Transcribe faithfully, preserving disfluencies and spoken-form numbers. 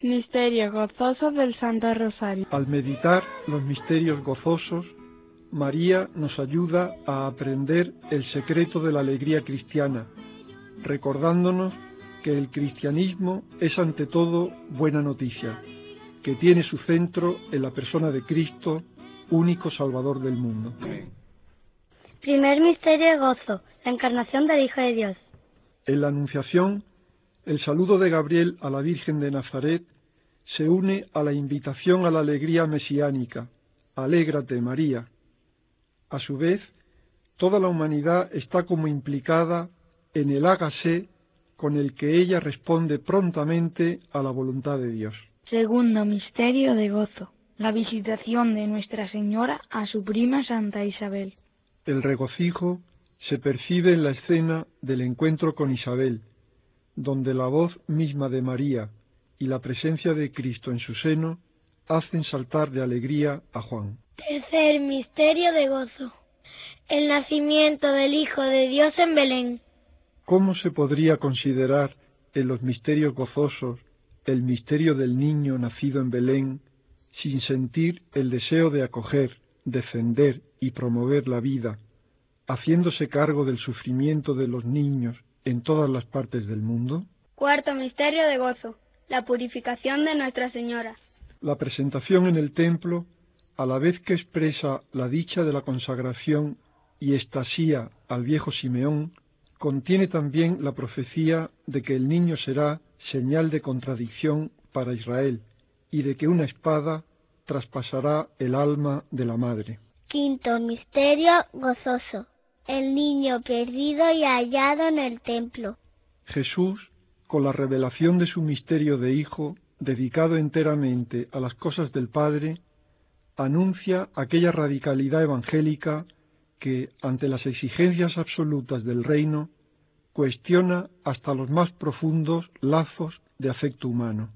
Misterio gozoso del Santo Rosario. Al meditar los misterios gozosos, María nos ayuda a aprender el secreto de la alegría cristiana, recordándonos que el cristianismo es ante todo buena noticia, que tiene su centro en la persona de Cristo, único Salvador del mundo. Primer misterio de gozo, la encarnación del Hijo de Dios. En la Anunciación, el saludo de Gabriel a la Virgen de Nazaret se une a la invitación a la alegría mesiánica, alégrate María. A su vez, toda la humanidad está como implicada en el hágase con el que ella responde prontamente a la voluntad de Dios. Segundo misterio de gozo, la visitación de Nuestra Señora a su prima Santa Isabel. El regocijo se percibe en la escena del encuentro con Isabel, donde la voz misma de María y la presencia de Cristo en su seno hacen saltar de alegría a Juan. Tercer misterio de gozo, el nacimiento del Hijo de Dios en Belén. ¿Cómo se podría considerar en los misterios gozosos el misterio del niño nacido en Belén sin sentir el deseo de acoger, defender y promover la vida, haciéndose cargo del sufrimiento de los niños en todas las partes del mundo? Cuarto misterio de gozo, la purificación de Nuestra Señora. La presentación en el templo, a la vez que expresa la dicha de la consagración y extasía al viejo Simeón, contiene también la profecía de que el niño será señal de contradicción para Israel y de que una espada traspasará el alma de la madre. Quinto misterio gozoso, el niño perdido y hallado en el templo. Jesús, con la revelación de su misterio de Hijo, dedicado enteramente a las cosas del Padre, anuncia aquella radicalidad evangélica que, ante las exigencias absolutas del reino, cuestiona hasta los más profundos lazos de afecto humano.